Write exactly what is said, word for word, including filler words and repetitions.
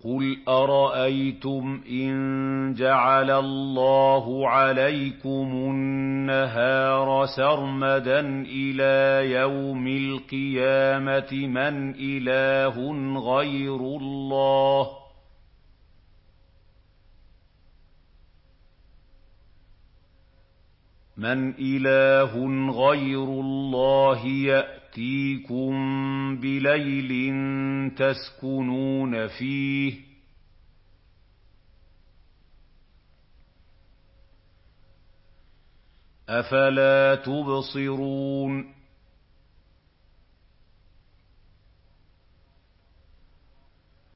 قُلْ أَرَأَيْتُمْ إِن جَعَلَ اللَّهُ عَلَيْكُمُ النَّهَارَ سَرْمَدًا إِلَىٰ يَوْمِ الْقِيَامَةِ مَنْ إِلَٰهٌ غَيْرُ اللَّهِ مَنْ إِلَٰهٌ غَيْرُ اللَّهِ يَأْتِيكُم بِلَيْلٍ تَسْكُنُونَ فِيهِ ۖ أَفَلَا تُبْصِرُونَ